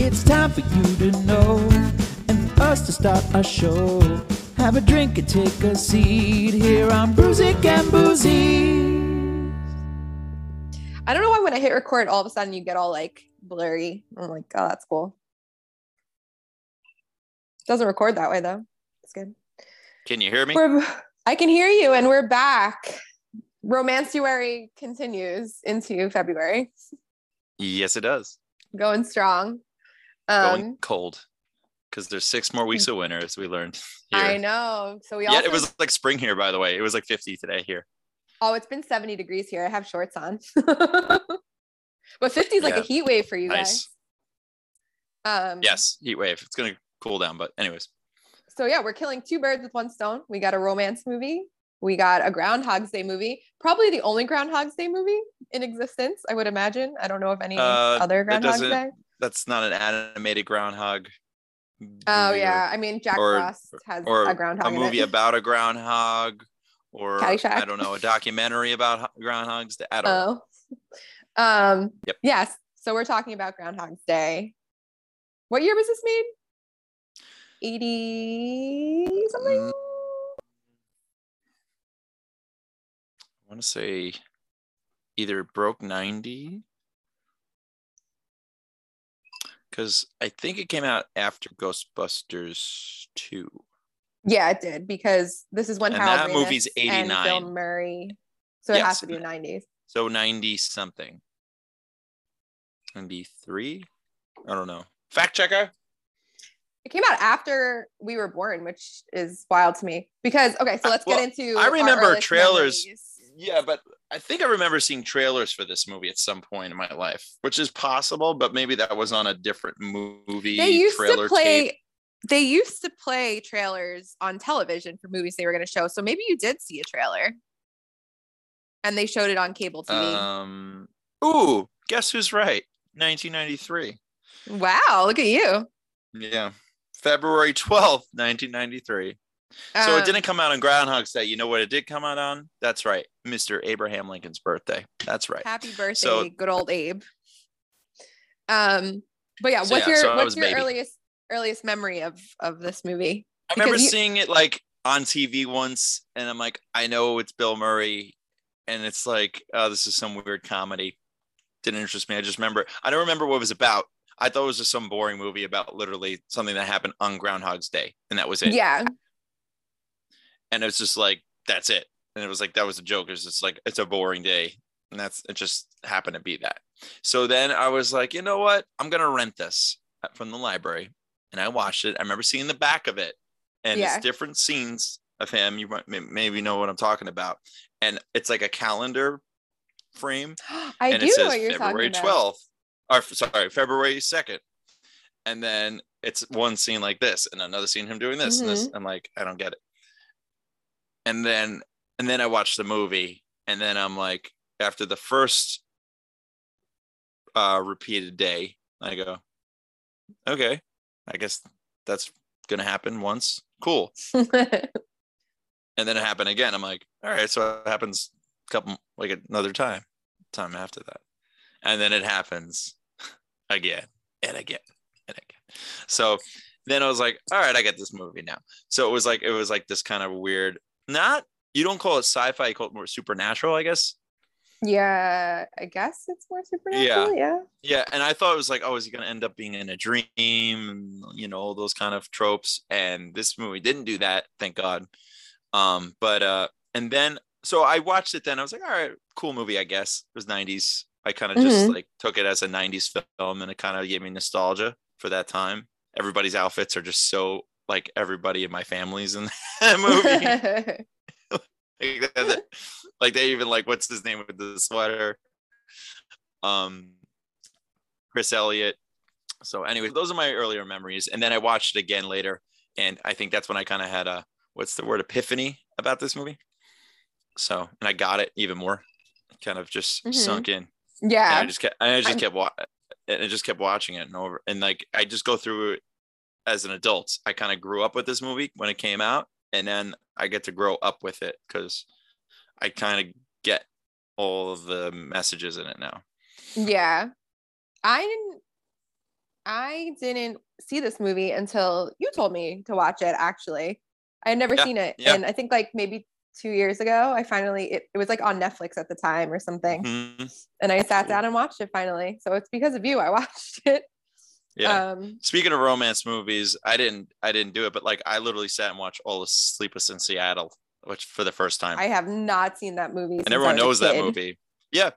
It's time for you to know and for us to start our show. Have a drink and take a seat here on Bruisic and Boozy. I don't know why when I hit record, all of a sudden you get all like blurry. I'm like, oh, that's cool. Doesn't record that way though. It's good. Can you hear me? I can hear you, and we're back. Romanceuary continues into February. Yes, it does. Going strong. Going cold. Because there's 6 more weeks of winter, as we learned here. I know. So Yeah, it was like spring here, by the way. It was like 50 today here. Oh, it's been 70 degrees here. I have shorts on. But 50 is like a heat wave for you guys. Yes, heat wave. It's going to cool down, but anyways. So yeah, we're killing 2 birds with 1 stone. We got a romance movie. We got a Groundhog's Day movie. Probably the only Groundhog's Day movie in existence, I would imagine. I don't know of any other Groundhog's Day. That's not an animated groundhog. Oh yeah, I mean Jack Frost has a groundhog. A movie about a groundhog, or Caddyshack. I don't know, a documentary about groundhogs. I don't know. Yep. Yes. So we're talking about Groundhog's Day. What year was this made? 80 something. I want to say either broke 90. Because I think it came out after Ghostbusters 2. Yeah, it did, because this is when Harold that movie's 89. And Bill Murray. So it has to be the 90s. So 90 something. 93? I don't know. Fact checker. It came out after we were born, which is wild to me. Because, okay, so let's get into I remember trailers. Memories. Yeah, but I think I remember seeing trailers for this movie at some point in my life, which is possible, but maybe that was on a different movie. They used to play trailers on television for movies they were going to show. So maybe you did see a trailer. And they showed it on cable TV. Ooh, guess who's right? 1993. Wow, look at you. Yeah. February 12th, 1993. So it didn't come out on Groundhog's Day. You know what it did come out on? That's right. Mr. Abraham Lincoln's birthday. That's right. Happy birthday, good old Abe. But yeah, what's your earliest memory of this movie? I remember seeing it like on TV once, and I'm like, I know it's Bill Murray, and it's like, oh, this is some weird comedy. Didn't interest me. I don't remember what it was about. I thought it was just some boring movie about literally something that happened on Groundhog's Day, and that was it. Yeah. And it was just like, that's it. And it was like, that was a joke. It's just like, it's a boring day. And it just happened to be that. So then I was like, you know what? I'm going to rent this from the library. And I watched it. I remember seeing the back of it. And it's different scenes of him. You might maybe know what I'm talking about. And it's like a calendar frame. I do know what you're February talking about. 12th. Or February 2nd. And then it's one scene like this and another scene him doing this and this. I'm like, I don't get it. And then I watched the movie, and then I'm like, after the first repeated day, I go, okay, I guess that's gonna happen once. Cool. And then it happened again. I'm like, all right, so it happens another time after that. And then it happens again and again and again. So then I was like, all right, I get this movie now. So it was like this kind of weird. You don't call it sci-fi, you call it more supernatural, I guess. Yeah, I guess it's more supernatural. Yeah. And I thought it was like, oh, is he gonna end up being in a dream, and all those kind of tropes? And this movie didn't do that, thank God. And then so I watched it. Then I was like, all right, cool movie, I guess. It was 90s. I kind of just like took it as a 90s film, and it kind of gave me nostalgia for that time. Everybody's outfits are just so like everybody in my family's in that movie. Like they even like, what's his name with the sweater? Chris Elliott. So anyway, those are my earlier memories. And then I watched it again later, and I think that's when I kind of had a, what's the word, epiphany about this movie. So, and I got it even more, kind of just sunk in. Yeah. And I just kept watching it and over, and like I just go through it as an adult. I kind of grew up with this movie when it came out, and then I get to grow up with it because I kind of get all of the messages in it now. Yeah. I didn't see this movie until you told me to watch it, actually. I had never seen it. And I think like maybe 2 years ago, I finally, it was like on Netflix at the time or something. Mm-hmm. And I sat down and watched it finally. So it's because of you I watched it. Yeah. Speaking of romance movies, I didn't do it, but like I literally sat and watched all of Sleepless in Seattle, which for the first time. I have not seen that movie. And everyone knows that movie. Yeah.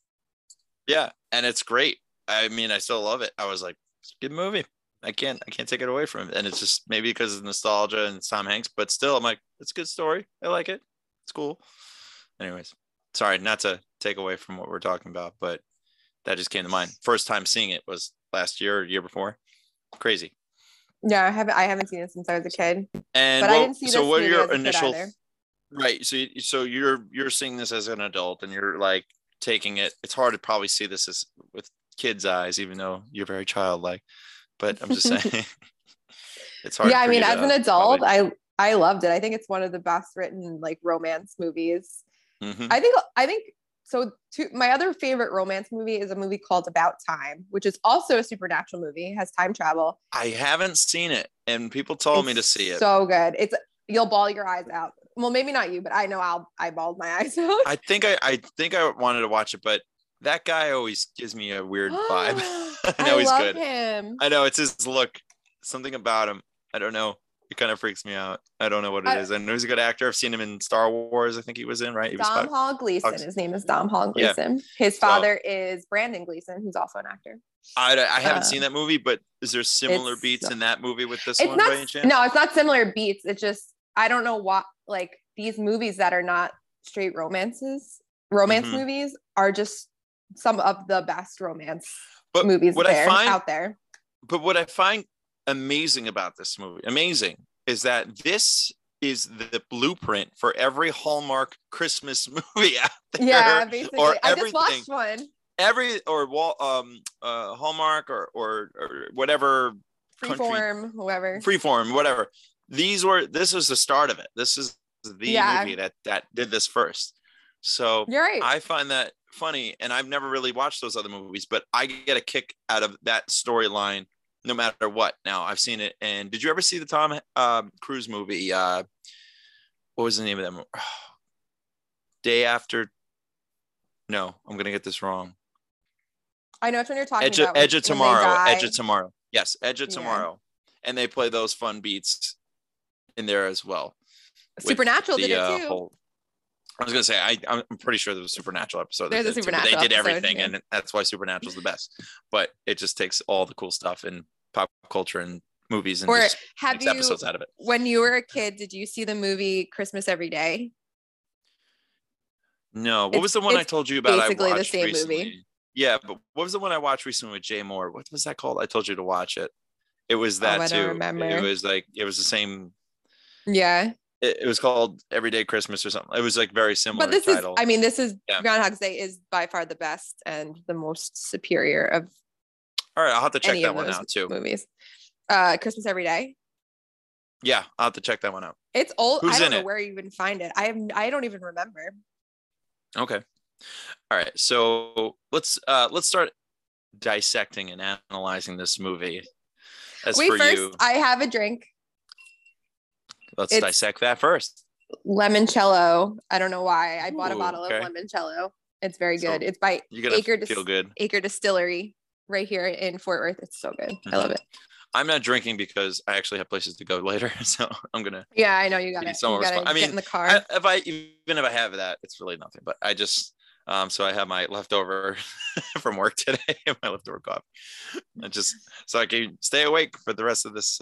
Yeah. And it's great. I mean, I still love it. I was like, it's a good movie. I can't take it away from it. And it's just maybe because of nostalgia and it's Tom Hanks, but still I'm like, it's a good story. I like it. It's cool. Anyways, sorry, not to take away from what we're talking about, but that just came to mind. First time seeing it was last year or year before. Crazy. Yeah, I haven't seen it since I was a kid. And but I didn't see this so what are your initial right? So you're seeing this as an adult and you're like taking it. It's hard to probably see this as with kids' eyes, even though you're very childlike. But I'm just saying it's hard. Yeah, I mean, as an adult, I loved it. I think it's one of the best written like romance movies. Mm-hmm. I think so. My other favorite romance movie is a movie called About Time, which is also a supernatural movie. It has time travel. I haven't seen it, and people told me to see it. So good. You'll bawl your eyes out. Well, maybe not you, but I know I bawled my eyes out. I think I wanted to watch it, but that guy always gives me a weird vibe. I know he's good. Him. I know it's his look. Something about him. I don't know. It kind of freaks me out. I don't know what it is. I know he's a good actor. I've seen him in Star Wars. I think he was in, right? Domhnall Gleeson. His name is Domhnall Gleeson. Yeah. His father is Brandon Gleeson, who's also an actor. I haven't seen that movie, but is there similar beats in that movie with this one by any chance? No, it's not similar beats. It's just, I don't know what, like these movies that are not straight romance movies are just some of the best romance movies out there. But what I find amazing about this movie, is that this is the blueprint for every Hallmark Christmas movie out there. Yeah, basically. I just watched one. Hallmark or whatever. Freeform, whatever. This was the start of it. This is the movie that did this first. So you're right. I find that funny, and I've never really watched those other movies, but I get a kick out of that storyline no matter what. Now I've seen it. And did you ever see the Tom Cruise movie? What was the name of that movie? Day After. No, I'm going to get this wrong. I know which one you're talking about. Edge of Tomorrow. Edge of Tomorrow. Yes. Edge of Tomorrow. And they play those fun beats in there as well. Supernatural did it too. I was going to say, I'm pretty sure there was a Supernatural episode. There's a Supernatural They did everything, and that's why Supernatural's the best. But it just takes all the cool stuff in pop culture and movies and just makes episodes out of it. When you were a kid, did you see the movie Christmas Every Day? No. What was the one I told you about? Basically the same recently? Movie. Yeah, but what was the one I watched recently with Jay Moore? What was that called? I told you to watch it. It was that I too. Don't remember. It was the same. Yeah. It was called Everyday Christmas or something. It was like very similar. But this is Groundhog's Day is by far the best and the most superior of. All right, I'll have to check that one out too. Movies. Christmas Every Day. Yeah, I'll have to check that one out. It's old. I don't know where you even find it. I don't even remember. Okay. All right. So let's start dissecting and analyzing this movie. I have a drink. Let's dissect that first. Limoncello. I don't know why. I bought a bottle of limoncello. It's very good. It's by Acre Distillery right here in Fort Worth. It's so good. Mm-hmm. I love it. I'm not drinking because I actually have places to go later, so I'm gonna. Yeah, I know you got it. Get in the car. Even if I have that, it's really nothing. But I just so I have my leftover from work today, my leftover coffee. So I can stay awake for the rest of this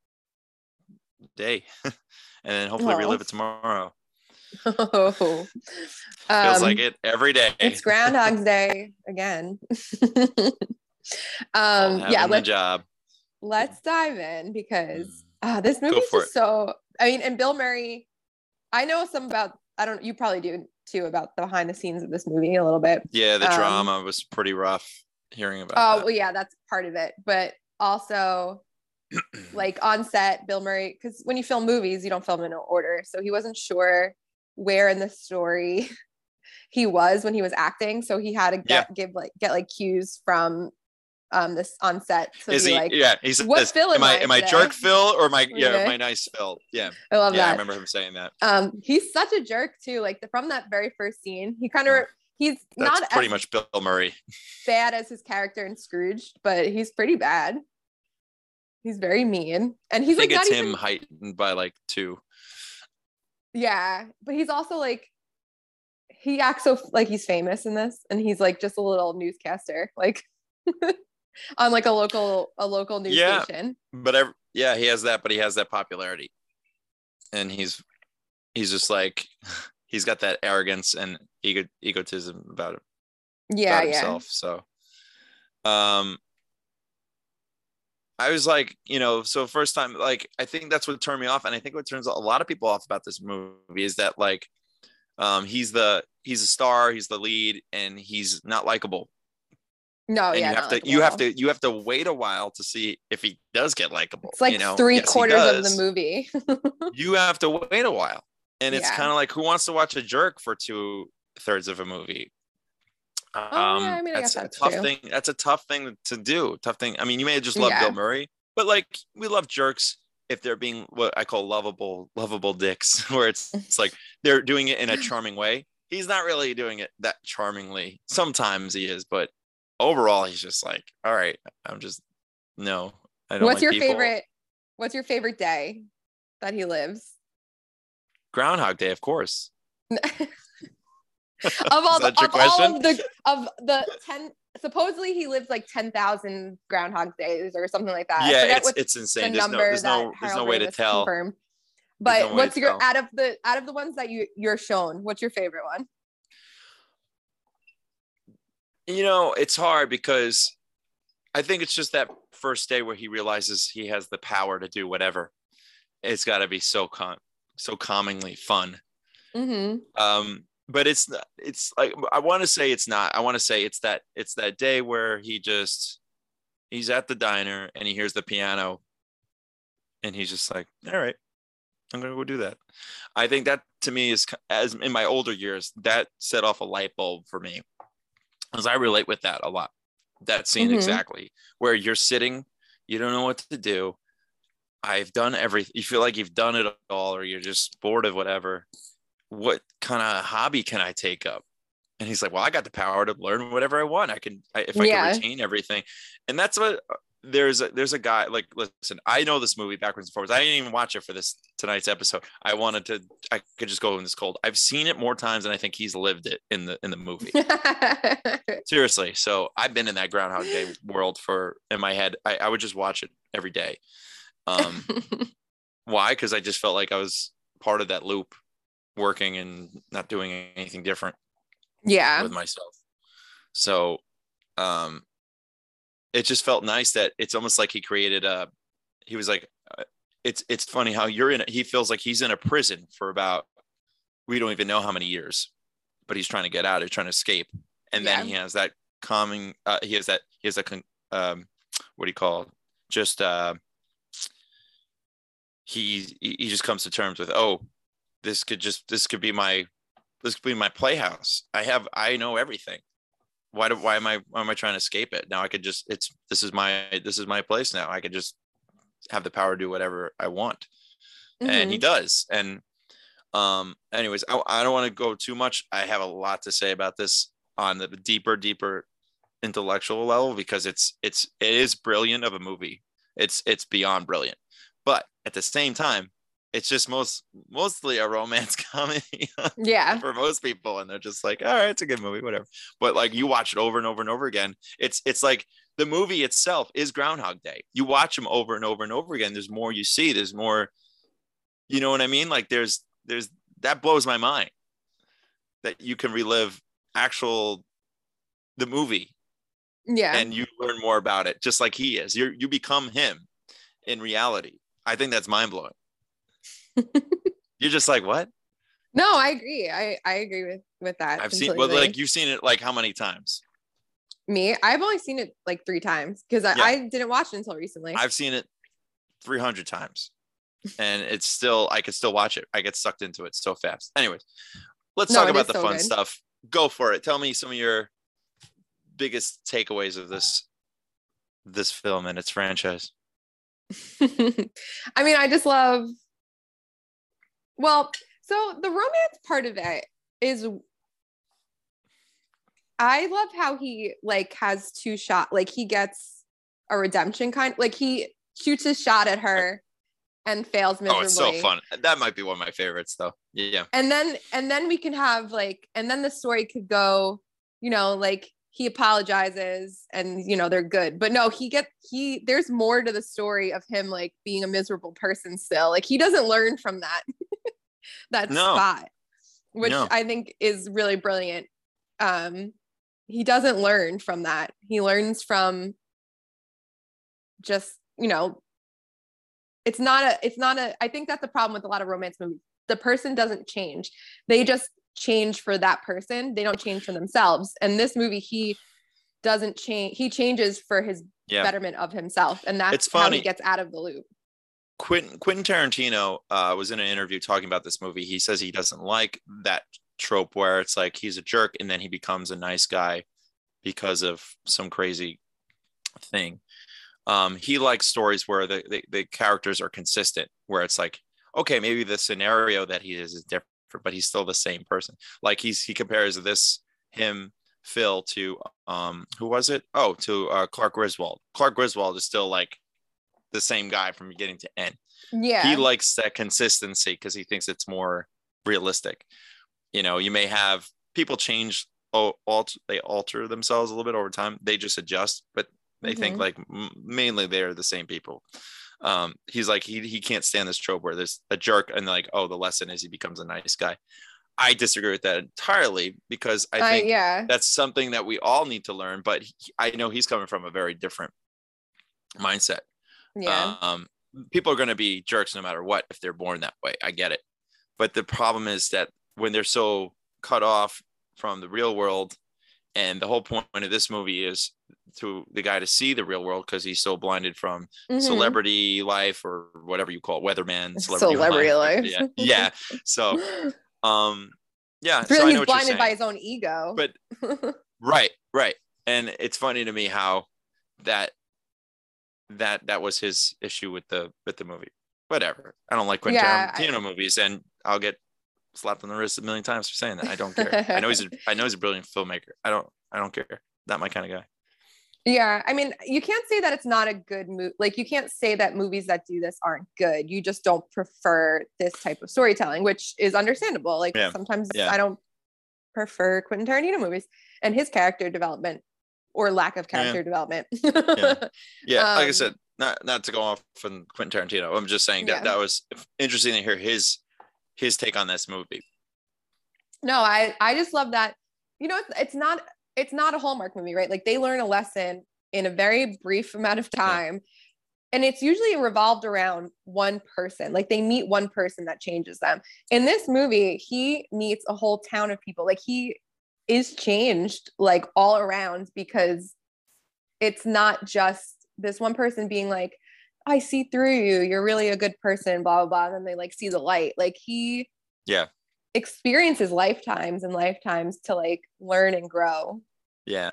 day, and then hopefully relive it tomorrow. Feels like it every day. It's Groundhog's Day again. Let's dive in because this movie is just so. I mean, and Bill Murray. I know you probably do too about the behind the scenes of this movie a little bit. Yeah, the drama was pretty rough hearing about. Oh, well, yeah, that's part of it, but also. Like on set, Bill Murray, because when you film movies, you don't film in order. So he wasn't sure where in the story he was when he was acting. So he had to get cues from this on set. So is he like, yeah, he says, what Phil am I jerk Phil or my my nice Phil? Yeah. I love that. I remember him saying that. He's such a jerk too. Like from that very first scene, he kind of he's That's not pretty as much Bill Murray. bad as his character in Scrooge, but he's pretty bad. He's very mean, and he's I think like it's not him even heightened by like 2. Yeah, but he's also like he acts so like he's famous in this, and he's like just a little newscaster, like on like a local news station. But he has that, but he has that popularity, and he's just like he's got that arrogance and egotism about it. Yeah, about himself. So, I was like, so first time, like, I think that's what turned me off. And I think what turns a lot of people off about this movie is that like, he's a star, he's the lead, and he's not likable. No, and yeah. you have to wait a while to see if he does get likable. It's like 3/4 of the movie. You have to wait a while. And it's kind of like, who wants to watch a jerk for 2/3 of a movie? I mean, I guess that's a tough true. thing. That's a tough thing to do. Tough thing. I mean, you may have just loved Bill Murray, but like we love jerks if they're being what I call lovable dicks, where it's like they're doing it in a charming way. He's not really doing it that charmingly. Sometimes he is, but overall, he's just like, all right, I'm just no. I don't. What's your favorite? What's your favorite day that he lives? Groundhog Day, of course. Of all the 10, supposedly he lives like 10,000 Groundhog Days or something like that. Yeah, it's insane. There's no way to tell. Confirmed. But what's your out of the ones that you're shown? What's your favorite one? It's hard because I think it's just that first day where he realizes he has the power to do whatever. It's got to be so calmingly fun. Mm-hmm. But it's like, I want to say it's not. I want to say it's that day where he's at the diner and he hears the piano and he's just like, all right, I'm going to go do that. I think that to me is, as in my older years, that set off a light bulb for me, because I relate with that a lot. That scene exactly, where you're sitting, you don't know what to do. I've done everything. You feel like you've done it all, or you're just bored of whatever. What kind of hobby can I take up? And he's like, well, I got the power to learn whatever I want. If I can retain everything. And that's what there's a guy, like, listen, I know this movie backwards and forwards. I didn't even watch it for tonight's episode. I could just go in this cold. I've seen it more times than I think he's lived it in the movie. Seriously. So I've been in that Groundhog Day world in my head. I would just watch it every day. Why? Because I just felt like I was part of that loop, working and not doing anything different with myself. So it just felt nice that it's almost like he created he was like, it's funny how he feels like he's in a prison for about, we don't even know how many years, but he's trying to get out, he's trying to escape. And then he has that calming, what do you call it? Just he just comes to terms with, this could be my playhouse. I know everything. Why am I trying to escape it? Now I could just, this is my place now. I could just have the power to do whatever I want. And he does. And anyways, I don't want to go too much. I have a lot to say about this on the deeper intellectual level, because it is brilliant of a movie. It's beyond brilliant. But at the same time, it's just mostly a romance comedy for most people. And they're just like, all right, it's a good movie, whatever. But like, you watch it over and over and over again. It's like the movie itself is Groundhog Day. You watch them over and over and over again. There's more you see. There's more, you know what I mean? Like there's that blows my mind that you can relive the movie. Yeah. And you learn more about it, just like he is. You become him in reality. I think that's mind blowing. You're just like, what? No, I agree. I agree with that. I've seen, well, like, you've seen it like how many times? Me, I've only seen it like 3 times, because I didn't watch it until recently. I've seen it 300 times, and I could still watch it. I get sucked into it so fast. Anyways, let's talk about the fun stuff. Go for it. Tell me some of your biggest takeaways of this this film and its franchise? I mean, I just love, well, so the romance part of it is, I love how he like has two shot, like he gets a redemption kind, like he shoots his shot at her and fails miserably. Oh, it's so fun. That might be one of my favorites though. Yeah. And then we can have like, and then the story could go, you know, like he apologizes and, you know, they're good, but no, there's more to the story of him like being a miserable person still. Like he doesn't learn from that, spot, which I think is really brilliant. He doesn't learn from that. He learns from just, you know, it's not a, I think that's the problem with a lot of romance movies. The person doesn't change. They just change for that person. They don't change for themselves. And this movie, he doesn't change. He changes for his betterment of himself. And that's how he gets out of the loop. Quentin Tarantino was in an interview talking about this movie. He says he doesn't like that trope where it's like he's a jerk and then he becomes a nice guy because of some crazy thing. He likes stories where the characters are consistent, where it's like, okay, maybe the scenario that he is different, but he's still the same person. Like he compares Phil to who was it? Oh, to Clark Griswold. Clark Griswold is still like the same guy from beginning to end. Yeah. He likes that consistency because he thinks it's more realistic. You know, you may have people change, they alter themselves a little bit over time. They just adjust, but they think like mainly they're the same people. He's like, he can't stand this trope where there's a jerk and like, oh, the lesson is he becomes a nice guy. I disagree with that entirely because I think that's something that we all need to learn, but I know he's coming from a very different mindset. Yeah. People are going to be jerks no matter what if they're born that way. I get it. But the problem is that when they're so cut off from the real world, and the whole point of this movie is to the guy to see the real world because he's so blinded from celebrity life or whatever you call it, weatherman, celebrity life. Yeah. So, It's really, he's blinded by his own ego. But right. And it's funny to me how that was his issue with the movie. Whatever. I don't like Quentin Tarantino movies, and I'll get slapped on the wrist a million times for saying that. I don't care. I know he's a brilliant filmmaker. I don't care. Not my kind of guy. Yeah. I mean, you can't say that it's not a good movie. Like you can't say that movies that do this aren't good. You just don't prefer this type of storytelling, which is understandable. Like sometimes I don't prefer Quentin Tarantino movies and his character development or lack of character development. Like I said, not to go off on Quentin Tarantino. I'm just saying that was interesting to hear his take on this movie. No, I just love that. You know, it's not a Hallmark movie, right? Like they learn a lesson in a very brief amount of time. And it's usually revolved around one person. Like they meet one person that changes them. In this movie, he meets a whole town of people. Like he is changed like all around, because it's not just this one person being like, I see through you. You're really a good person, blah, blah, blah. And then they like see the light. Like he experiences lifetimes and lifetimes to like learn and grow. Yeah.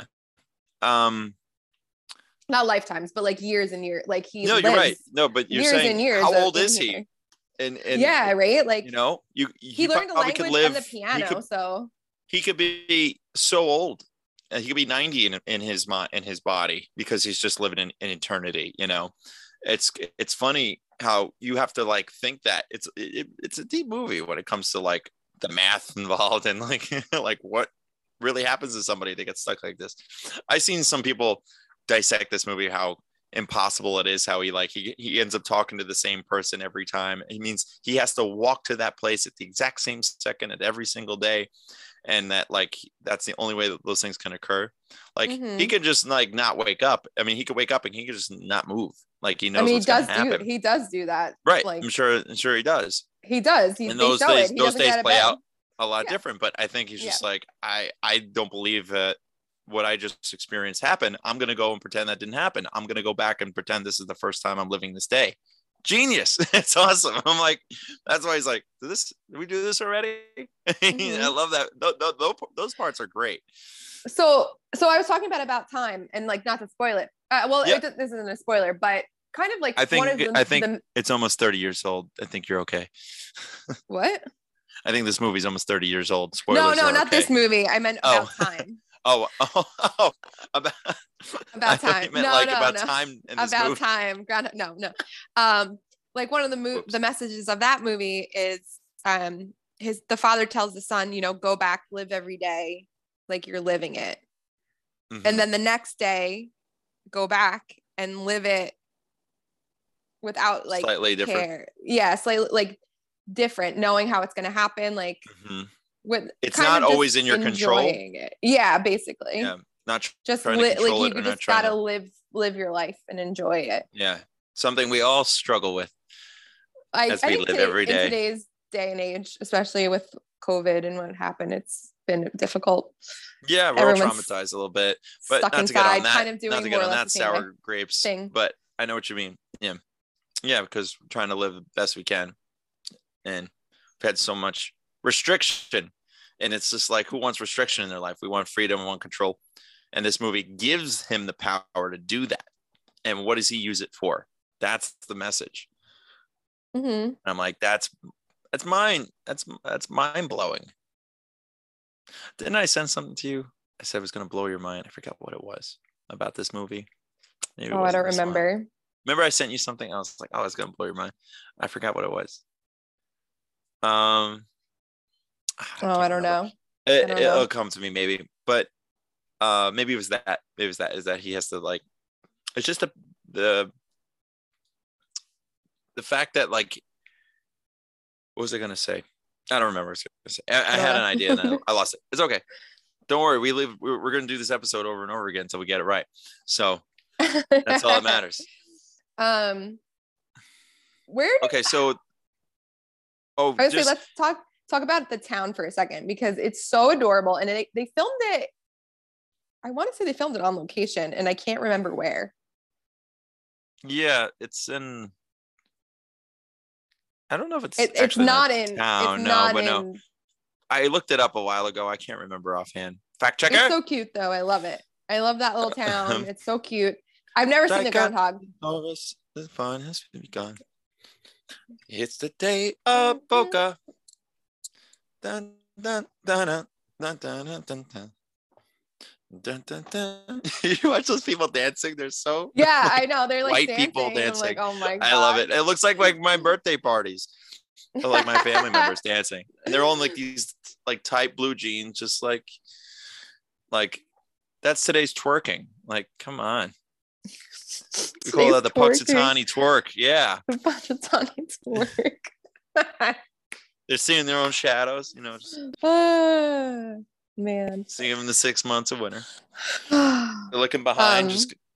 Not lifetimes, but like years and years. Like he No, you're right. No, but you're saying and years how old is he? And yeah, right. Like, you know, he learned the language and the piano. So he could be so old. He could be 90 in his mind, in his body, because he's just living in eternity. You know, it's funny how you have to like think that it's a deep movie when it comes to like the math involved and like like what really happens to somebody that gets stuck like this. I've seen some people dissect this movie, how impossible it is, how he ends up talking to the same person every time. He means he has to walk to that place at the exact same second at every single day, and that like that's the only way that those things can occur. Like he could just like not wake up. I mean, he could wake up and he could just not move. Like he knows. I mean, he does do that, right? Like, I'm sure he does. He does. And those days play out a lot different. But I think he's just like, I don't believe that what I just experienced happened. I'm going to go and pretend that didn't happen. I'm going to go back and pretend this is the first time I'm living this day. Genius. It's awesome. I'm like, that's why he's like, did we do this already? I love that. Those parts are great. So I was talking about time, and like, not to spoil it, Well, this isn't a spoiler, but kind of like I think it's almost 30 years old. I think you're okay. What? I think this movie's almost 30 years old. Spoilers. No, not this movie. I meant about time. About time. Time in this about movie. time. Like one of the messages of that movie is the father tells the son, go back, live every day like you're living it. Mm-hmm. And then the next day, go back and live it without like slightly care. Different. Yeah, slightly like different, knowing how it's going to happen. Like with it's not always in your control. It. Yeah, basically. Yeah, not just like you just gotta live your life and enjoy it. Yeah, something we all struggle with as we live every day. In today's day and age, especially with COVID and what happened, it's been difficult. Yeah, we're all traumatized a little bit, but stuck not inside, to get on that, kind of doing not to get more on or that less sour grapes thing. But I know what you mean. Yeah, because we're trying to live the best we can, and we've had so much restriction, and it's just like, who wants restriction in their life? We want freedom, we want control, and this movie gives him the power to do that. And what does he use it for? That's the message. Mm-hmm. I'm like, that's mine. That's mind blowing. Didn't I send something to you? I said it was going to blow your mind. I forgot what it was about this movie. I don't remember. Remember I sent you something? I was like, oh, it's going to blow your mind. I forgot what it was. I don't know. It'll come to me maybe. But maybe it was that. Maybe it was that. Is that he has to like, it's just the fact that like, what was I going to say? I don't remember what I was going to say. I had an idea and then I lost it. It's okay. Don't worry. We're going to do this episode over and over again until we get it right. So that's all that matters. So let's talk about the town for a second, because it's so adorable, and they filmed it. I want to say they filmed it on location, and I can't remember where. Yeah, it's in. I don't know if it's not in town. No. I looked it up a while ago. I can't remember offhand. Fact checker. It's so cute though. I love it. I love that little town. It's so cute. I've never seen the groundhog. All of us, the fun has been gone. It's the day of Boca. Dun dun dun dun dun dun dun dun. Dun, dun, dun. You watch those people dancing? They're so I know, they're like white dancing. people dancing. I'm like, oh my god, I love it. It looks like my birthday parties, or like my family members dancing, and they're all in like these like tight blue jeans, just like that's today's twerking. Like, come on, we call that the Punxsutawney twerk. Yeah, the Punxsutawney twerk. They're seeing their own shadows, just man, seeing them in the 6 months of winter. They're looking behind,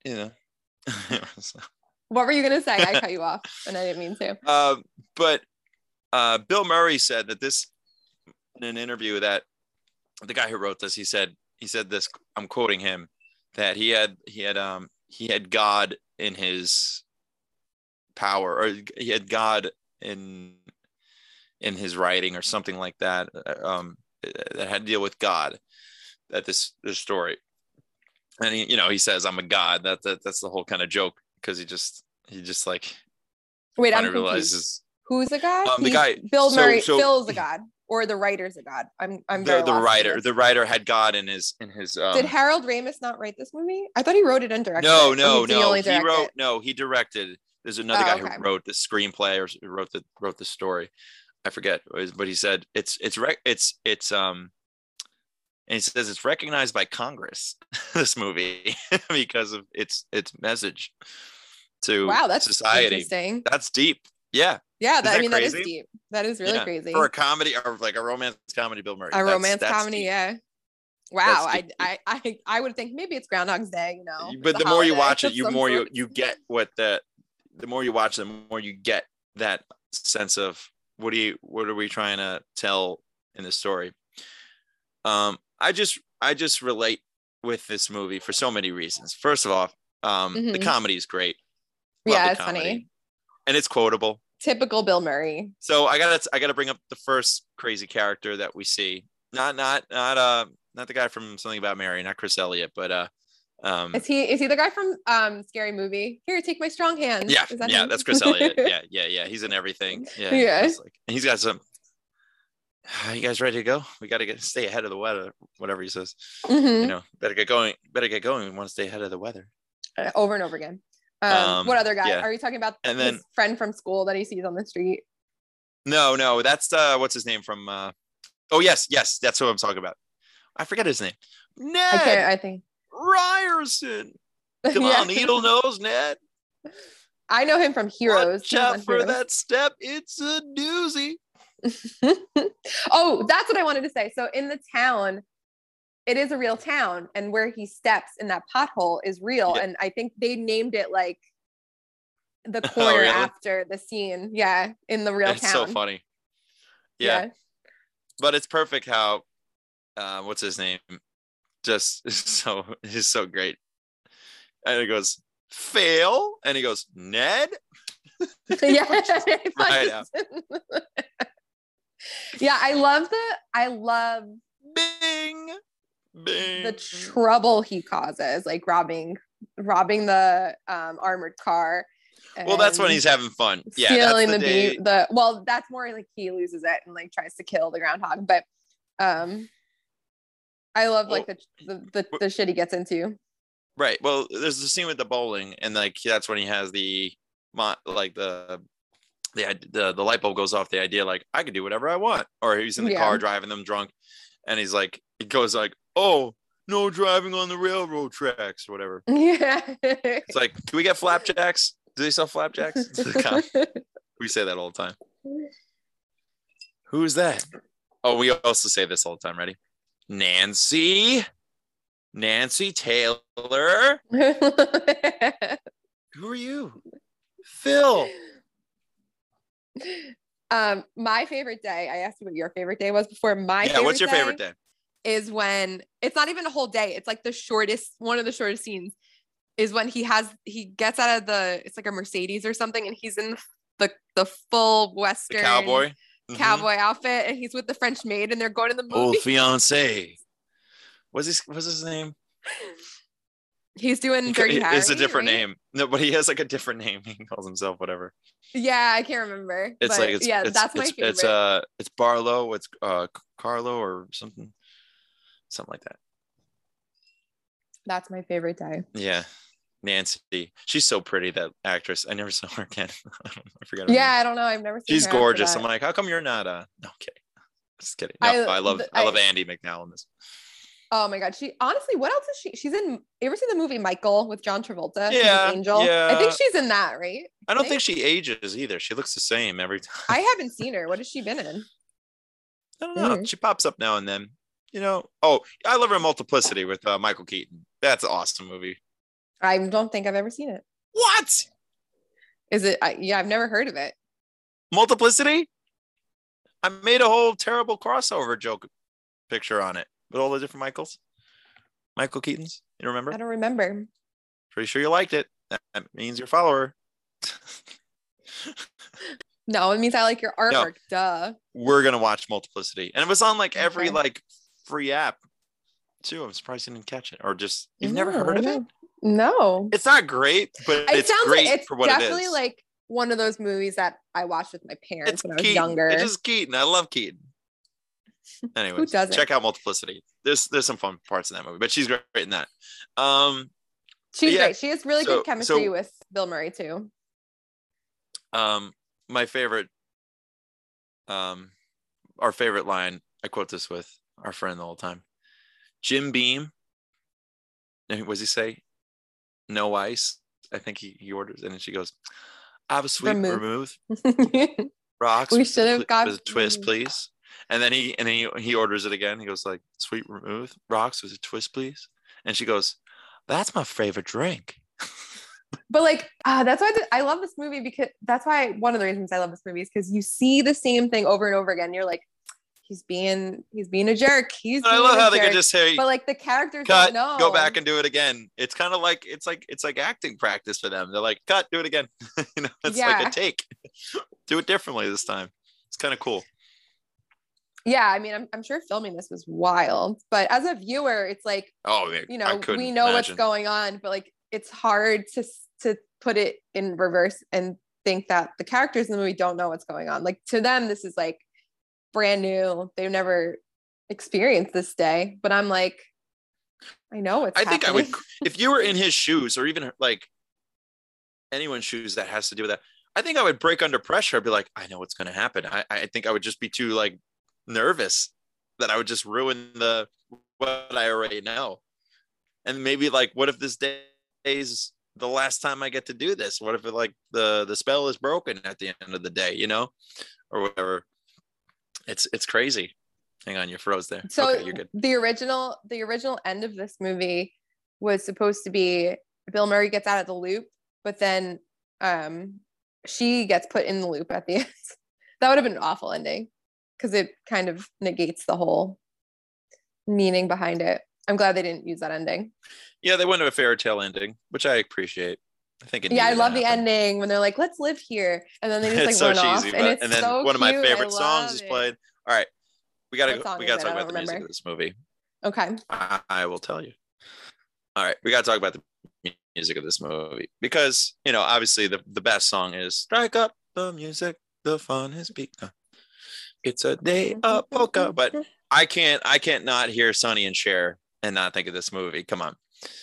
What were you gonna say? I cut you off, and I didn't mean to. But Bill Murray said that this, in an interview, that the guy who wrote this, he said this. I'm quoting him, that he had God in his power, or he had God in his writing, or something like that. That had to deal with God, that this story, and he says, I'm a god. That's the whole kind of joke, because he just like, wait, I'm confused. Who's a god? The guy Bill Murray. Phil's a god, or the writer's a god. I'm very lost. The writer had God in his. Did Harold Ramis not write this movie? I thought he wrote it and directed. No. He directed. There's another guy who wrote the screenplay, or who wrote the story. I forget, but he said and he says it's recognized by Congress, this movie, because of its message to society. Interesting. That's deep. Yeah. That is deep. That is really crazy for a comedy, or like a romance comedy. Bill Murray, romance comedy. Deep. Yeah. Wow. I would think maybe it's Groundhog's Day, But the more you watch it, you get what the more you watch, the more you get that sense of what are we trying to tell in the story. I just relate with this movie for so many reasons. First of all, the comedy is great. Love it's funny, and it's quotable. Typical Bill Murray. So I gotta bring up the first crazy character that we see. Not the guy from Something About Mary, not Chris Elliott, but Is he the guy from Scary Movie? Here, take my strong hand. Yeah, Is that yeah, him? that's Chris Elliott. Yeah. He's in everything. Yeah, Yeah. He's got some. You guys ready to go? We got to stay ahead of the weather. Whatever he says. Mm-hmm. Better get going. We want to stay ahead of the weather. Over and over again. What other guy? Yeah. Are you talking about then his friend from school that he sees on the street? No, that's what's his name from? Oh yes, that's what I'm talking about. I forget his name. Ned. I think Ryerson. Come on, needle nose, Ned. I know him from Heroes. Watch out for that step. It's a doozy. Oh, that's what I wanted to say. So in the town, it is a real town, and where he steps in that pothole is real. Yeah. And I think they named it like the corner after the scene. Yeah, in the real town. It's so funny. Yeah. But it's perfect how what's his name? Just he's so great. And he goes, fail, and he goes, Ned. Yeah. Right out. Yeah, I love Bing. The trouble he causes, like robbing the armored car. Well, that's when he's having fun. Yeah, stealing well, that's more like he loses it and like tries to kill the groundhog. But I love like the shit he gets into. Right. Well, there's the scene with the bowling, and like that's when he has the light bulb goes off. The idea like I could do whatever I want, or he's in the car driving them drunk, and he goes like, oh, no driving on the railroad tracks or whatever. Yeah. It's like, do we get flapjacks? Do they sell flapjacks? We say that all the time. Who's that? Oh, we also say this all the time. Ready? Nancy Taylor. Who are you? Phil. My favorite day, I asked you what your favorite day was before. What's your favorite day? Is when it's not even a whole day. It's like one of the shortest scenes is when he gets out of it's like a Mercedes or something, and he's in the full Western cowboy outfit, and he's with the French maid, and they're going to the movie. Old fiance. What's his name? He's doing Dirty Harry. It's a different name. No, but he has like a different name. He calls himself whatever. Yeah, I can't remember. That's my favorite. It's Barlow. It's Carlo or something like that. That's my favorite day. Yeah, Nancy. She's so pretty, that actress. I never saw her again. I forgot. I don't know. I've never seen her. She's gorgeous. I'm like, how come you're not? No, okay. Just kidding. No, I love Andie MacDowell in this. Oh my God. She honestly, what else is she? She's in, you ever seen the movie Michael with John Travolta? Yeah. Angel. Yeah. I think she's in that, right? I don't think she ages either. She looks the same every time. I haven't seen her. What has she been in? I don't know. She pops up now and then. Oh, I love her in Multiplicity with Michael Keaton. That's an awesome movie. I don't think I've ever seen it. What? Is it? I've never heard of it. Multiplicity? I made a whole terrible crossover joke picture on it with all the different Michael Keatons. You don't remember? I don't remember. Pretty sure you liked it. That means you're a follower. No, it means I like your artwork. No, duh. We're gonna watch Multiplicity, and it was on like every like free app too. I'm surprised you didn't catch it, or just you've never heard of it. No, it's not great, but it's great like for what it is. It's definitely like one of those movies that I watched with my parents when I was younger. It's just Keaton. I love Keaton. Anyway, check out Multiplicity. There's some fun parts in that movie, but she's great in that. She's great. She has really good chemistry with Bill Murray too. My favorite, our favorite line. I quote this with our friend the whole time. Jim Beam. What does he say? No ice. I think he orders, and then she goes, "I have a sweet vermouth. Rocks. We should have got a twist, please." And then he orders it again. He goes like, "Sweet vermouth, rocks with a twist, please." And she goes, "That's my favorite drink." But like, that's why I love this movie, because that's why one of the reasons I love this movie is because you see the same thing over and over again. You're like, he's being a jerk. I love how they can just say, but like the characters cut, don't know. Go back and do it again. It's kind of like it's like acting practice for them. They're like, cut, do it again. It's like a take. Do it differently this time. It's kind of cool. Yeah, I mean, I'm sure filming this was wild, but as a viewer, it's like, we know what's going on, but like it's hard to put it in reverse and think that the characters in the movie don't know what's going on. Like to them, this is like brand new. They've never experienced this day, but I'm like, I know what's happening. I would, if you were in his shoes or even like anyone's shoes that has to do with that, I think I would break under pressure. I'd be like, I know what's going to happen. I think I would just be too like nervous that I would just ruin what I already know. And maybe like, what if this day is the last time I get to do this? What if it like the spell is broken at the end of the day, or whatever? It's crazy. Hang on, you froze there. So okay, you're good. The original end of this movie was supposed to be Bill Murray gets out of the loop, but then she gets put in the loop at the end. That would have been an awful ending because it kind of negates the whole meaning behind it. I'm glad they didn't use that ending. Yeah, they went to a fairy tale ending, which I appreciate. I think I love the ending when they're like, "Let's live here," and then they just like run off, and then one of my favorite songs is it. played. All right, we gotta talk about the music of this movie. Okay, I will tell you. All right, we gotta talk about the music of this movie because obviously the best song is "Strike Up the Music, the Fun Has Begun. It's a day of polka," but I can't not hear Sonny and Cher and not think of this movie. Come on.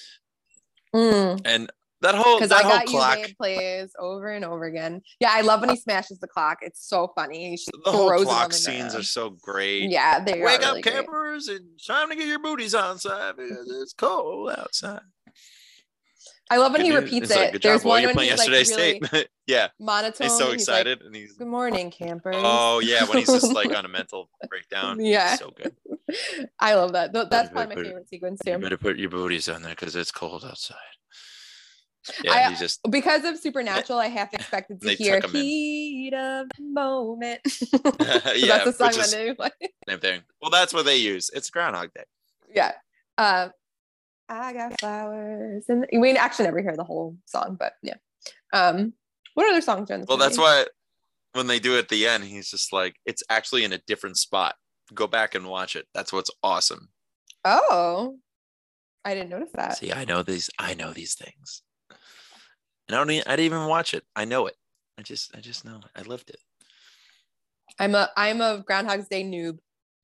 And that whole clock plays over and over again. Yeah, I love when he smashes the clock. It's so funny. The whole clock scenes are so great. Yeah, they wake up, really campers, and it's time to get your booties outside because it's cold outside. I love when he repeats it. Like, there's one when he's yesterday's really yeah, monotone. He's so excited, and he's "Good morning, campers." Oh yeah, when he's just like on a mental breakdown. Yeah, so good. I love that. That's probably my favorite sequence too. You better put your booties on there because it's cold outside. Yeah, he's just because of Supernatural. I half expected to hear "Heat of the Moment." Yeah, that's the song that they play. Same thing. Well, that's what they use. It's Groundhog Day. Yeah. I got flowers, and we actually never hear the whole song, but yeah. What other songs are in this movie? That's why when they do it at the end, he's just like, it's actually in a different spot. Go back and watch it. That's what's awesome. Oh, I didn't notice that. See, I know these things. And I didn't even watch it. I know it. I just know it. I lived it. I'm a Groundhog's Day noob.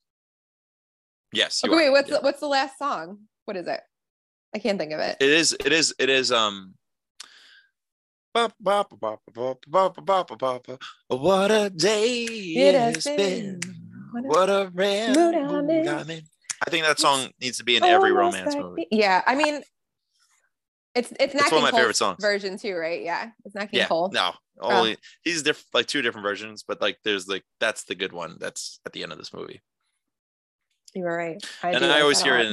Yes. Okay, wait, what's the last song? What is it? I can't think of it. It is what a day it has been. What a rare mood I'm in. I think that song needs to be in every romance movie. Yeah, I mean, it's Nat King one of my favorite songs. Version too, right? Yeah, it's Nat King Cole. No, only he's different, like two different versions, but like there's like that's the good one. That's at the end of this movie. You were right. I always hear it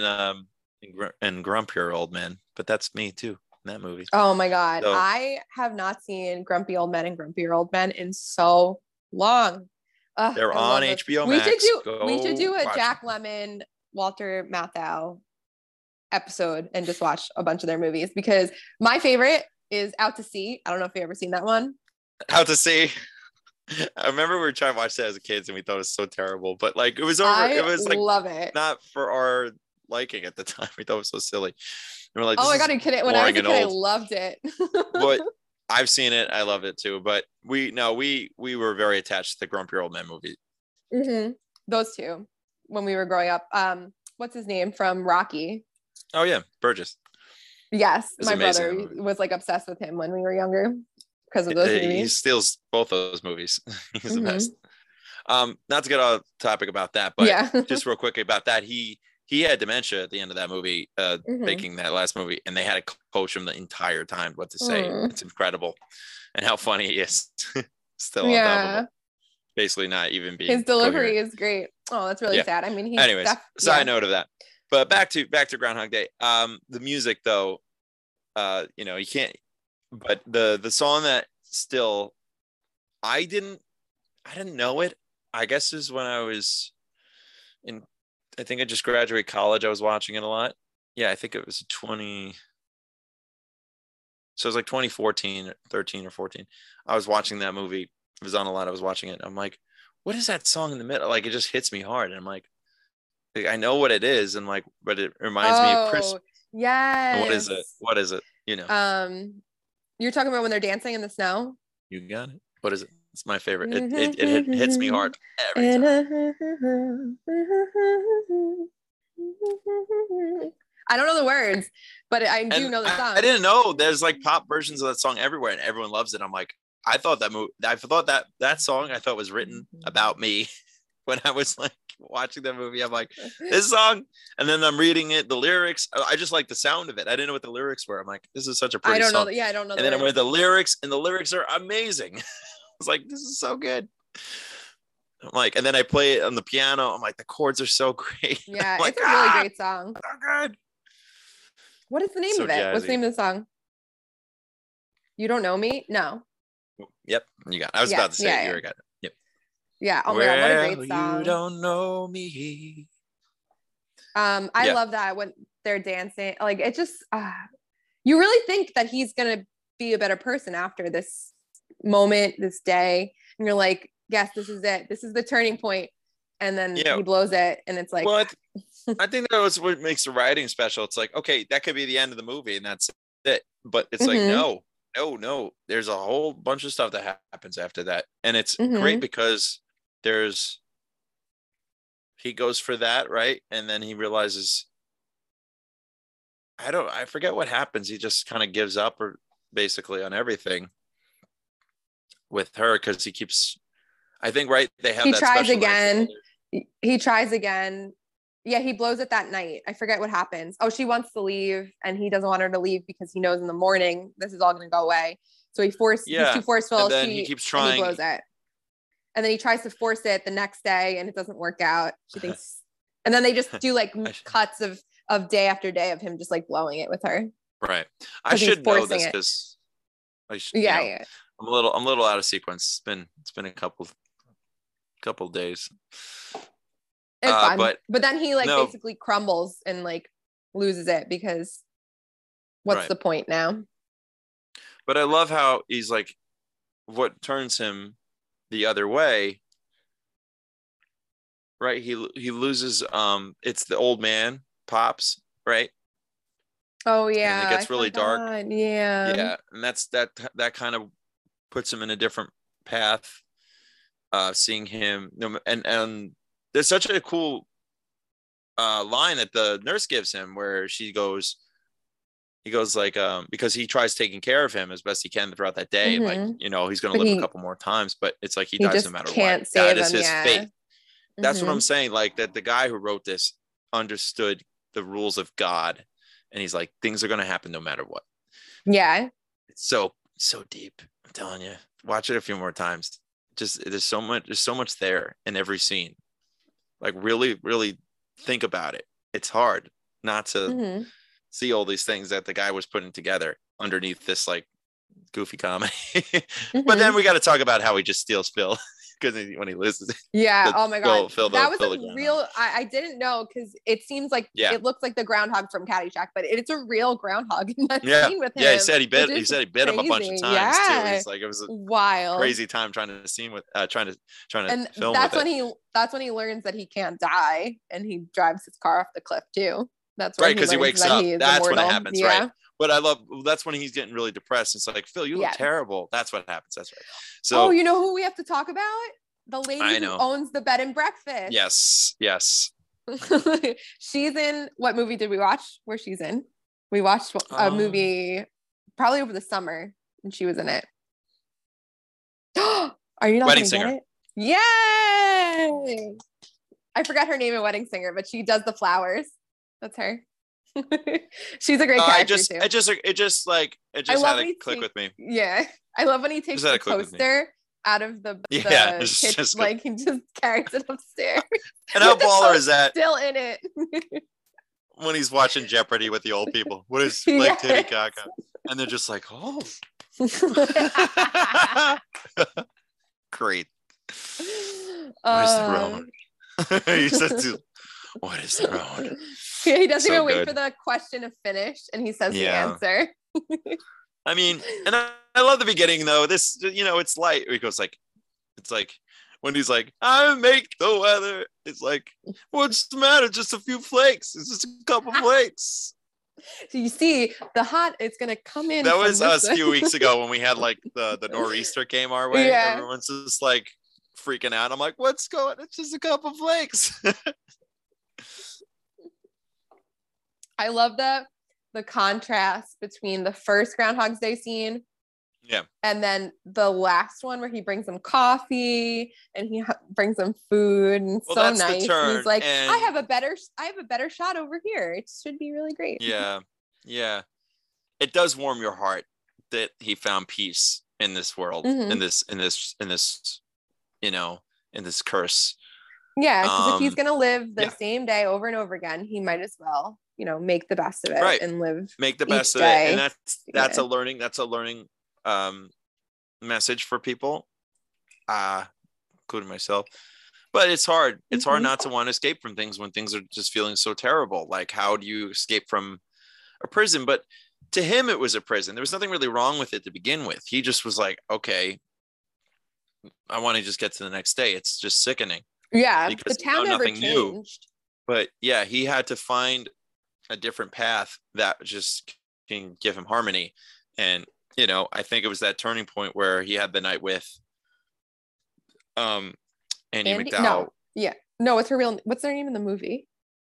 in Grumpier Old Man, but that's me too in that movie. Oh my god, so, I have not seen Grumpy Old Men and Grumpier Old Men in so long. They're on HBO Max. We should do a Jack Lemmon, Walter Matthau episode and just watch a bunch of their movies because my favorite is Out to Sea. I don't know if you've ever seen that one. Out to Sea. I remember we were trying to watch that as kids and we thought it was so terrible, but like it was like love it. Not for our liking at the time. We thought it was so silly. And we're like, oh my god, are you kidding? When I was a kid, I loved it. But I've seen it. I love it too. But we were very attached to the Grumpy Old Men movie. Mm-hmm. Those two when we were growing up. What's his name from Rocky? Oh yeah, Burgess. Yes, my brother was like obsessed with him when we were younger because of those movies. He steals both those movies. He's the best. Not to get off topic about that, but just real quick about that, he had dementia at the end of that movie, making that last movie, and they had to coach him the entire time what to say. It's incredible, and how funny he is still on top of it. Basically, not even being. His delivery is great. Oh, that's really sad. I mean, anyways, side note of that. But back to Groundhog Day. The music though, you can't. But the song that still, I didn't know it. I guess is when I was in. I think I just graduated college. I was watching it a lot. Yeah, I think it was 20. So it was like 2014, 13 or 14. I was watching that movie. It was on a lot. I was watching it. I'm like, what is that song in the middle? Like, it just hits me hard. And I'm like, I know what it is. And like, but it reminds me of Christmas. Yes. What is it? What is it? You know. You're talking about when they're dancing in the snow? You got it. What is it? It's my favorite. It hits me hard every time. I don't know the words, but I do know the song. I didn't know there's like pop versions of that song everywhere, and everyone loves it. I'm like, I thought that song I thought was written about me when I was like watching that movie. I'm like, this song, and then I'm reading it, the lyrics. I just like the sound of it. I didn't know what the lyrics were. I'm like, this is such a pretty song. I don't know. And then I read the lyrics, and the lyrics are amazing. I was like, this is so good. I'm like, and then I play it on the piano. I'm like, the chords are so great. Yeah, like, it's a really great song. So good. What is the name of it? Jazzy. What's the name of the song? You Don't Know Me? No. Yep, you got it. I was about to say it. You already got it. Yep. Yeah. Oh my God, what a great song. You don't know me. I love that when they're dancing. Like, it just, you really think that he's gonna be a better person after this moment, this day, and you're like, yes, this is it. This is the turning point. And then he blows it, and it's like, well, I think that was what makes the writing special. It's like, okay, that could be the end of the movie, and that's it. But it's like, no. There's a whole bunch of stuff that happens after that, and it's great because he goes for that, right? And then he realizes, I forget what happens. He just kind of gives up, or basically on everything with her, because he keeps. I think they have. He tries again. He tries again. Yeah, he blows it that night. I forget what happens. Oh, she wants to leave, and he doesn't want her to leave because he knows in the morning this is all going to go away. So he's too forceful. And then he keeps trying. And he blows it. And then he tries to force it the next day, and it doesn't work out. She thinks, and then they just do like cuts of day after day of him just like blowing it with her. Right. I should know this because yeah. I'm a little out of sequence. It's been a couple days. It's fun. But then he basically crumbles and like loses it because what's the point now? But I love how he's like, what turns him the other way, right? He loses, it's the old man, Pops, right? Oh yeah. And it gets really dark. Yeah. Yeah. And that kind of puts him in a different path. Seeing him, and there's such a cool line that the nurse gives him where he goes like, because he tries taking care of him as best he can throughout that day. Like, he's going to live a couple more times, but it's like, he dies no matter what. That is his fate. That's what I'm saying. Like, that the guy who wrote this understood the rules of God. And he's like, things are going to happen no matter what. Yeah. It's so deep. I'm telling you, watch it a few more times. Just, there's so much there in every scene. Like, really, really think about it. It's hard not to see all these things that the guy was putting together underneath this like goofy comedy. But then we got to talk about how he just steals Phil because when he loses. Yeah. Oh my God. That was a real. I didn't know because it seems like it looks like the groundhog from Caddyshack, but it's a real groundhog in that scene with him. Yeah. He said he bit him a bunch of times too. He's like, it was a wild, crazy time trying to trying to and film. That's when he learns that he can't die, and he drives his car off the cliff too. That's right, because he wakes up. That's when it happens, right? But that's when he's getting really depressed. It's like, Phil, you look terrible. That's what happens. That's right. So, you know who we have to talk about? The lady who owns the bed and breakfast. Yes. She's in, what movie did we watch? Where she's in? We watched a movie probably over the summer, and she was in it. Are you not Wedding gonna Singer? Get it? Yay! I forgot her name in Wedding Singer, but she does the flowers. That's her. She's a great character too. It just had a click with me. Yeah, I love when he takes the toaster out of the kitchen, like he just carries it upstairs. And how baller is that? Still in it. When he's watching Jeopardy with the old people, what is like Titty Caca? And they're just like, oh, great. What is the road? He says, what is the road? He doesn't even wait for the question to finish, and he says the answer. I mean, and I love the beginning though. This, it's light. He goes like, it's like, when he's like, I make the weather. It's like, what's the matter? Just a few flakes. It's just a couple flakes. So you see, the hot, it's going to come in. That was us a few weeks ago when we had like the nor'easter came our way. Yeah. Everyone's just like freaking out. I'm like, what's going? It's just a couple flakes. I love the contrast between the first Groundhog's Day scene. Yeah. And then the last one where he brings them coffee and he brings them food and so nice. And he's like, I have a better shot over here. It should be really great. Yeah. Yeah. It does warm your heart that he found peace in this world, in this, you know, in this curse. Yeah. Because if he's going to live the same day over and over again, he might as well, you know, make the best of it and make the best of it. And that's a learning message for people, including myself. But it's hard. It's hard not to want to escape from things when things are just feeling so terrible. Like, how do you escape from a prison? But to him, it was a prison. There was nothing really wrong with it to begin with. He just was like, okay, I want to just get to the next day. It's just sickening. Yeah, the town never changed. New. But yeah, he had to find a different path that just can give him harmony. And you know, I think it was that turning point where he had the night with Andie MacDowell. No, yeah. No, what's her name in the movie?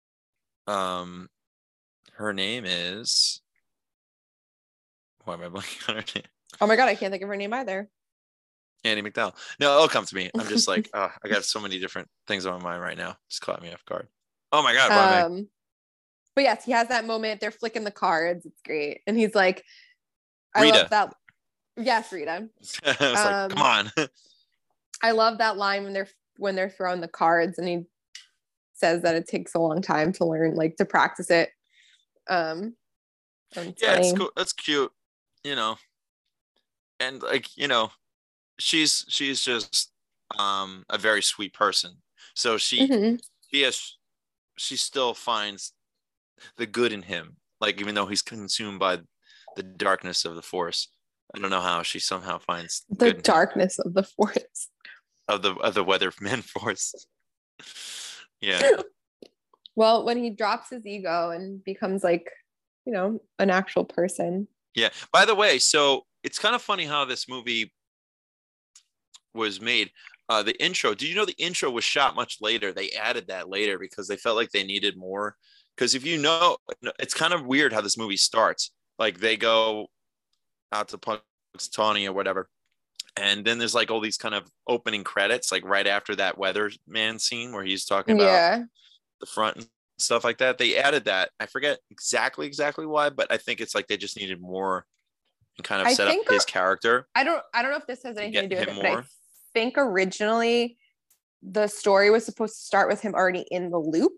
Her name is, why am I blanking on her name? Oh my God, I can't think of her name either. Andie MacDowell. No, it'll come to me. I'm just like, I got so many different things on my mind right now. Just caught me off guard. Oh my God. But yes, he has that moment. They're flicking the cards. It's great. And he's like, I love that. Yes, Rita. I was like, come on. I love that line when they're throwing the cards and he says that it takes a long time to learn, like to practice it. Yeah, it's cool. That's cute, you know. And like, you know, she's just a very sweet person. So she still finds the good in him. Like, even though he's consumed by the darkness of the Force, I don't know how she somehow finds the darkness of the Force, of the Weatherman Force. Yeah. Well, when he drops his ego and becomes like, you know, an actual person. Yeah. By the way, so it's kind of funny how this movie was made. The intro. Did you know the intro was shot much later? They added that later because they felt like they needed more. Because if you know, it's kind of weird how this movie starts. Like they go out to Punxsutawney or whatever, and then there's like all these kind of opening credits, like right after that weatherman scene where he's talking about the front and stuff like that. They added that. I forget exactly why, but I think it's like they just needed more and kind of set up his character. I don't know if this has anything to do with it, but I think originally the story was supposed to start with him already in the loop.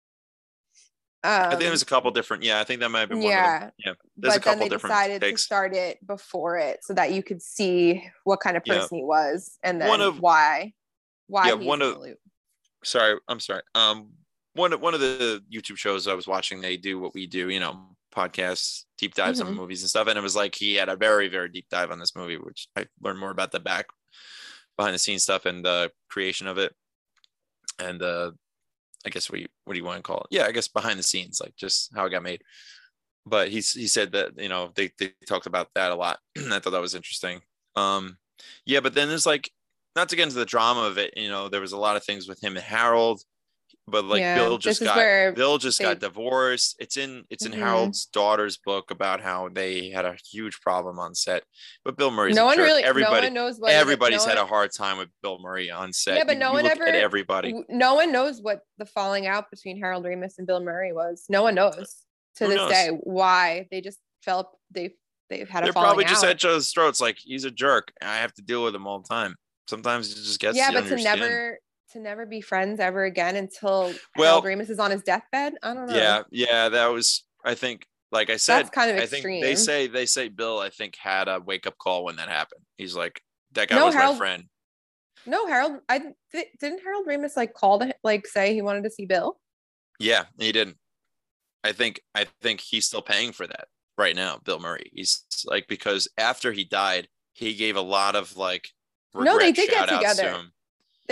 I think there's a couple different. Yeah, I think that might have been one. Yeah, there's a couple different. But then they decided to start it before it so that you could see what kind of person he was, and then why he's in the loop. Sorry, I'm sorry. One of the YouTube shows I was watching, they do what we do, you know, podcasts, deep dives on movies and stuff, and it was like he had a very, very deep dive on this movie, which I learned more about the behind the scenes stuff and the creation of it, and I guess what do you want to call it? Yeah, I guess behind the scenes, like just how it got made. But he said that, you know, they talked about that a lot. I thought that was interesting. Yeah, but then there's like, not to get into the drama of it, you know, there was a lot of things with him and Harold, but like Bill just got divorced. It's in Harold's daughter's book about how they had a huge problem on set. But Bill Murray's everybody's had a hard time with Bill Murray on set. Yeah, but no one knows what the falling out between Harold Ramis and Bill Murray was. No one knows to this day why. They just felt they've had a falling out. They're probably just at each other's throats, like, he's a jerk and I have to deal with him all the time. Sometimes it just gets to never be friends ever again until Harold Ramis is on his deathbed. I don't know. Yeah, that was, I think, like I said, that's kind of extreme. They say Bill, I think, had a wake up call when that happened. He's like, that guy was my friend. No, Harold. Didn't Harold Ramis like call to like say he wanted to see Bill? Yeah, he didn't. I think he's still paying for that right now, Bill Murray. He's like, because after he died, he gave a lot of like regret they did get together.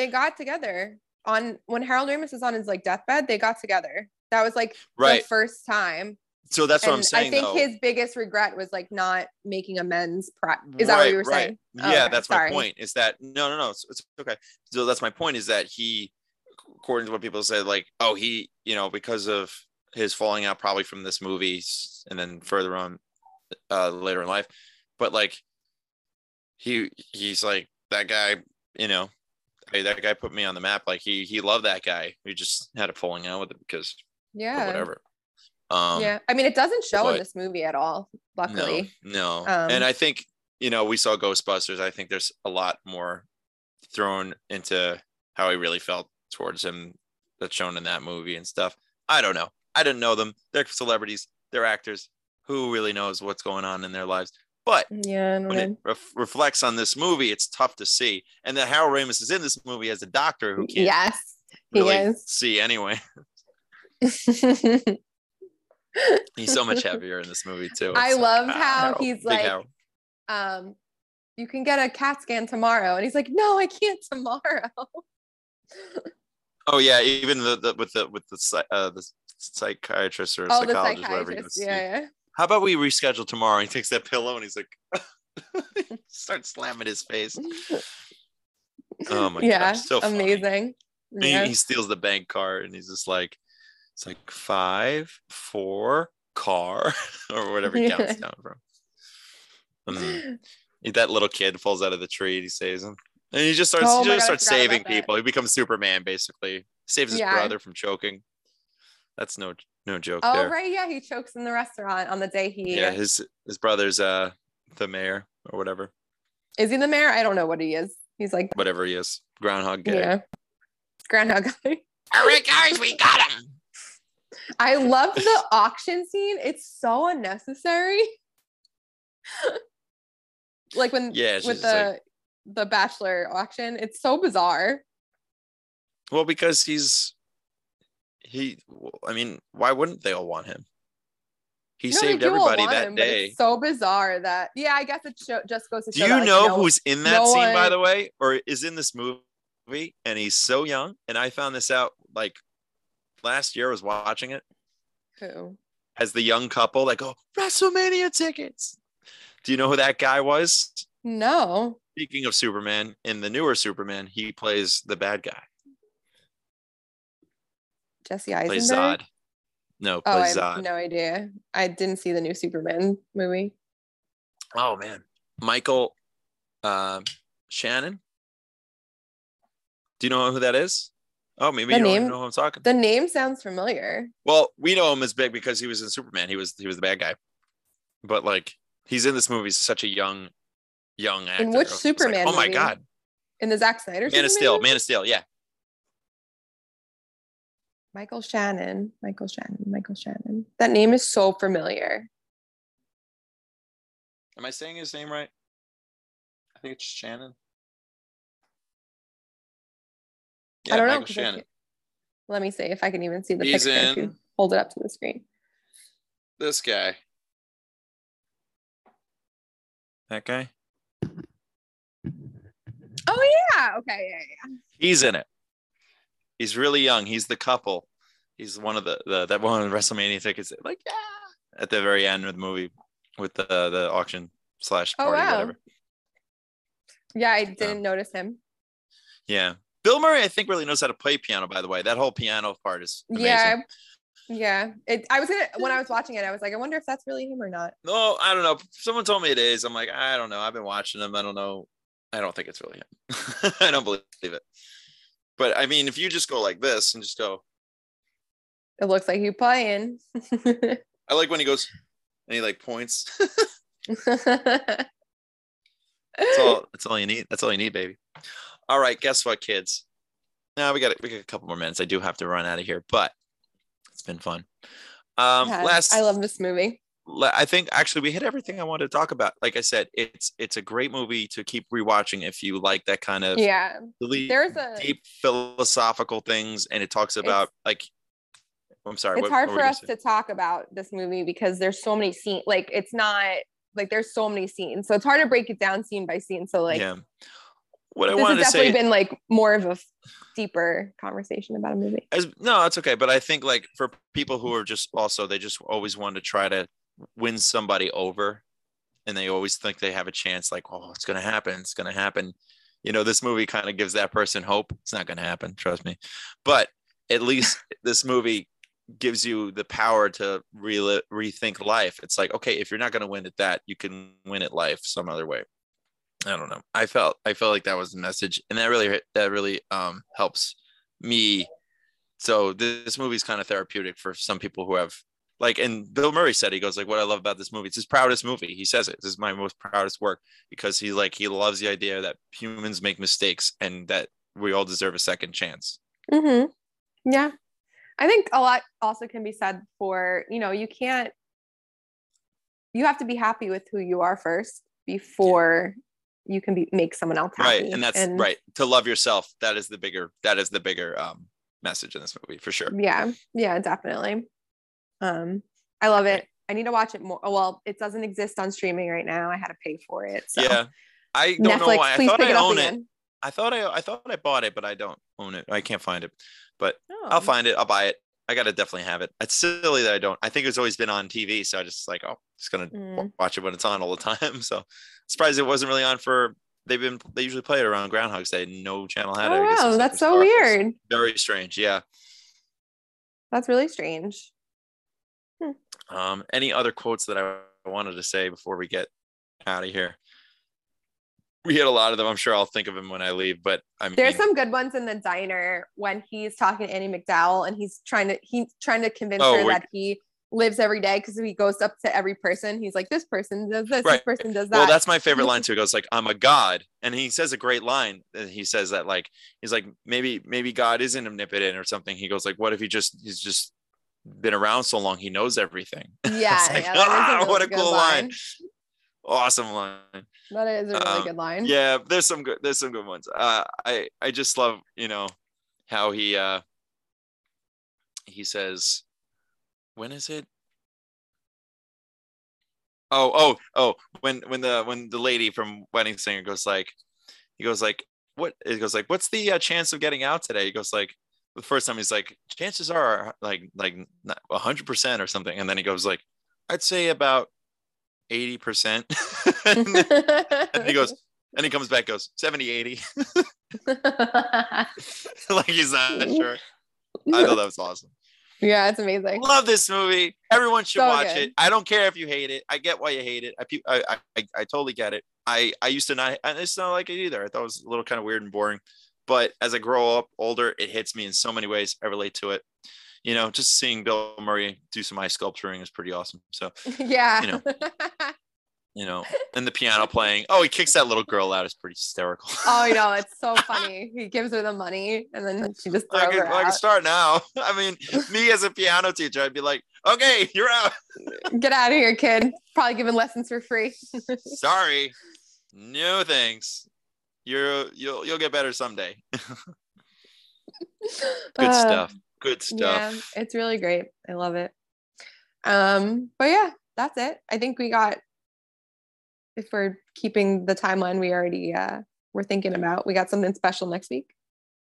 They got together on when Harold Ramis was on his like deathbed. They got together. That was like the first time. So that's what I'm saying. I think his biggest regret was like not making amends. Is that what you were saying? Yeah, that's my point. Is that no, it's okay. So that's my point. Is that he, according to what people said, like, oh, he, because of his falling out probably from this movie and then further on later in life, but like he's like that guy, hey, that guy put me on the map. Like he loved that guy. We just had a falling out with him because whatever. Yeah, I mean, it doesn't show in this movie at all, luckily. No. And I think, we saw Ghostbusters. I think there's a lot more thrown into how he really felt towards him that's shown in that movie and stuff. I don't know. I didn't know them. They're celebrities. They're actors. Who really knows what's going on in their lives? But when it reflects on this movie, it's tough to see. And that Harold Ramis is in this movie as a doctor who can't really see anyway. He's so much heavier in this movie too. I love how he's like, you can get a CAT scan tomorrow, and he's like, no, I can't tomorrow. Oh yeah, even with the psychiatrist or psychologist, whatever. Yeah. How about we reschedule tomorrow? He takes that pillow and he's like, starts slamming his face. Oh my god, so amazing. Yeah. He steals the bank card and he's just like, it's like 5, 4 car or whatever he counts down from. That little kid falls out of the tree and he saves him. And he just starts saving people. He becomes Superman basically. Saves his brother from choking. That's no joke there. Oh right, yeah, he chokes in the restaurant on the day he. Yeah, his brother's the mayor or whatever. Is he the mayor? I don't know what he is. He's like whatever he is. Groundhog guy. Yeah. Groundhog guy. All right, guys, we got him. I love the auction scene. It's so unnecessary. Like when with the Bachelor auction, it's so bizarre. Well, because I mean, why wouldn't they all want him? He saved everybody that day. It's so bizarre that, I guess it just goes to show. Do you know who's in that scene, by the way, or is in this movie? And he's so young. And I found this out like last year. I was watching it. Who? As the young couple that go, WrestleMania tickets. Do you know who that guy was? No. Speaking of Superman, in the newer Superman, he plays the bad guy. Jesse Eisenberg? Plays Zod. No, plays Zod. I have no idea. I didn't see the new Superman movie. Oh, man. Michael Shannon? Do you know who that is? Oh, maybe you don't even know who I'm talking. The name sounds familiar. Well, we know him as big because he was in Superman. He was the bad guy. But like, he's in this movie such a young actor. In which Superman movie? Oh my God. In the Zack Snyder Man of Steel, yeah. Michael Shannon. That name is so familiar. Am I saying his name right? I think it's Shannon. Yeah, I don't know. Michael Shannon. Let me see if I can even see the picture. If you hold it up to the screen. This guy. That guy? Oh yeah. Okay. Yeah. He's in it. He's really young. He's the couple. He's one of that one of the WrestleMania tickets. Like, at the very end of the movie with the auction / party, whatever. Yeah, I didn't notice him. Yeah. Bill Murray, I think, really knows how to play piano, by the way. That whole piano part is amazing. Yeah. When I was watching it, I was like, I wonder if that's really him or not. No, I don't know. Someone told me it is. I'm like, I don't know. I've been watching him. I don't know. I don't think it's really him. I don't believe it. But I mean, if you just go like this and just go. It looks like you're playing. I like when he goes and he like points. That's all you need. That's all you need, baby. All right. Guess what, kids? Now we got a couple more minutes. I do have to run out of here, but it's been fun. I love this movie. I think actually we hit everything I wanted to talk about. Like I said, it's a great movie to keep rewatching if you like that kind of there's deep philosophical things, and it talks about like. I'm sorry. It's hard for us to talk about this movie because there's so many scenes. Like it's not like there's so many scenes, so it's hard to break it down scene by scene. So like, what I this wanted has to say, definitely been like more of a deeper conversation about a movie. No, it's okay. But I think like for people who are just also, they just always want to try to win somebody over, and they always think they have a chance. Like, oh, it's gonna happen. It's gonna happen. You know, this movie kind of gives that person hope. It's not gonna happen, trust me. But at least this movie gives you the power to rethink life. It's like, okay, if you're not gonna win at that, you can win at life some other way. I don't know. I felt like that was the message, and that really helps me. So this movie's kind of therapeutic for some people who have like, and Bill Murray said, he goes like, what I love about this movie, it's his proudest movie. He says it, this is my most proudest work, because he loves the idea that humans make mistakes and that we all deserve a second chance. Mm-hmm. Yeah. I think a lot also can be said for, you know, you have to be happy with who you are first before you can make someone else happy. Right. And that's right. To love yourself. That is the bigger message in this movie for sure. Yeah. Yeah, definitely. I love it. I need to watch it more. Well, it doesn't exist on streaming right now. I had to pay for it. So. Yeah. I don't know why. I thought I own it. I thought I bought it, but I don't own it. I can't find it, but I'll find it. I'll buy it. I got to definitely have it. It's silly that I don't. I think it's always been on TV. So I just like, just going to watch it when it's on all the time. So surprised it wasn't really on for, they usually play it around Groundhog's Day. No channel had it. Oh, wow. That's so weird. Very strange. Yeah. That's really strange. Any other quotes that I wanted to say before we get out of here? We had a lot of them. I'm sure I'll think of them when I leave, but there's some good ones in the diner when he's talking to Andie MacDowell and he's trying to convince her that he lives every day, because he goes up to every person. He's like, this person does this, right. This person does that. Well, that's my favorite line too. He goes like, I'm a god. And he says a great line. He says that like, he's like, maybe God isn't omnipotent or something. He goes like, what if he's just been around so long, he knows everything. Yeah. Like, what a cool line. Awesome line. That is a really good line. Yeah, there's some good ones. I just love, you know, how he says, when is it? When the lady from Wedding Singer goes like, what? It goes like, what's the chance of getting out today? He goes like, the first time he's like, chances are like 100% or something, and then he goes like, I'd say about 80%. and he goes, and he comes back, goes 70-80. Like he's not sure. I thought that was awesome. Yeah, it's amazing. Love this movie. Everyone should watch it. I don't care if you hate it. I get why you hate it. I totally get it. I used to not, and it's not like it either. I thought it was a little kind of weird and boring. But as I grow up older, it hits me in so many ways. I relate to it. You know, just seeing Bill Murray do some ice sculpturing is pretty awesome. So yeah, you know, and the piano playing. Oh, he kicks that little girl out. Is pretty hysterical. Oh, I know, it's so funny. He gives her the money, and then she just throws her out. I can start now. I mean, me as a piano teacher, I'd be like, okay, you're out. Get out of here, kid. Probably giving lessons for free. Sorry, no thanks. You'll get better someday. Good stuff. Yeah, it's really great. I love it. But yeah, that's it. I think we got, if we're keeping the timeline we already we're thinking about, we got something special next week.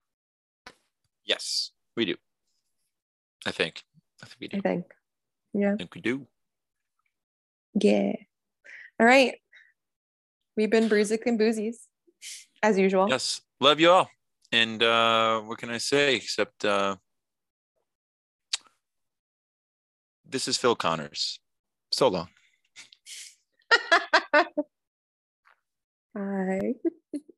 Yes, we do. I think we do. Yeah. I think we do. Yeah. All right. We've been Bruisic and Boozies, as usual. Yes. Love you all. And what can I say except this is Phil Connors. So long. Bye.